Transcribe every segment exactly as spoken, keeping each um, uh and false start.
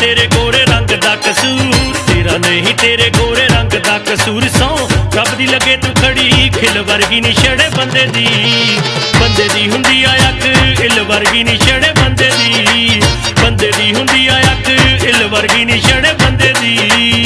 तेरे गोरे रंग दा कसूर, तेरा नहीं तेरे गोरे रंग दा कसूर। सौ रब दी लगे तू खड़ी खिल वर्गी नी छड़े बंदे दी, बंदे दी हुंदी आ अख इल वर्गी नी छड़े बंदे दी, बंदे दी हुंदी आ अख इल वर्गी नी छड़े बंदे दी।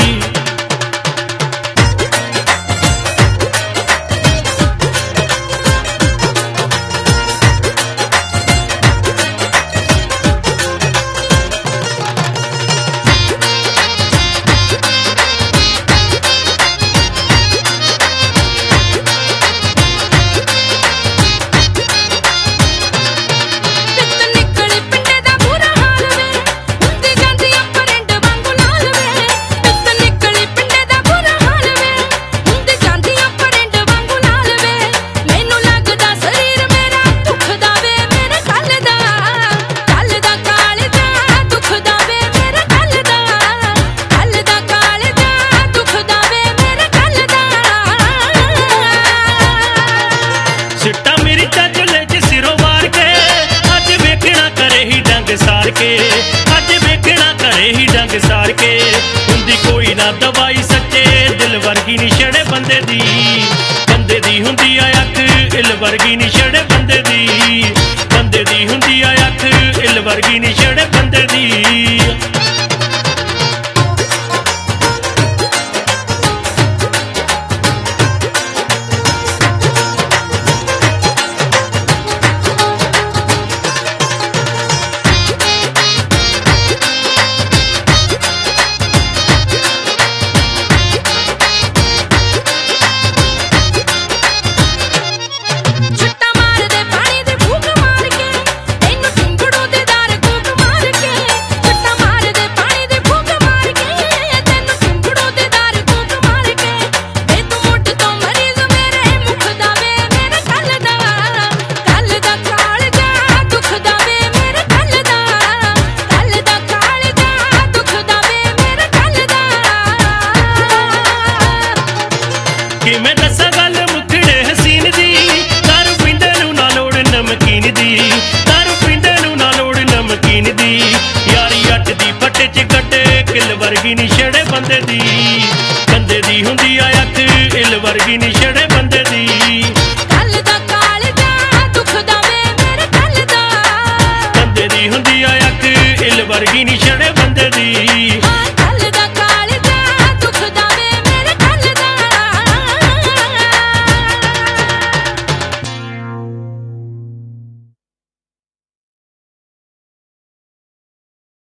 अज वेखना करे ही डंग सार के, हुंदी कोई ना दवाई सच्चे दिल वर्गी नी छड़े बंदे दी, बंदे दी हुंदी आ अख इल वर्गी नी छड़े बंदे दी, बंदे दी हुंदी आ अख इल वर्गी नी छड़े बंदे दी। मैं दसा गल मुखड़े हसीन दी, दारू पींदे नू ना लोड़ नमकीन दी, दारू पींदे नू ना लोड़ नमकीन दी। यारी अट दी पट्टे च कट्टे किल वर्गी नी छड़े बंदे दी, बंदे दी हुंदी आ अख इल वर्गी नी छड़े बंदे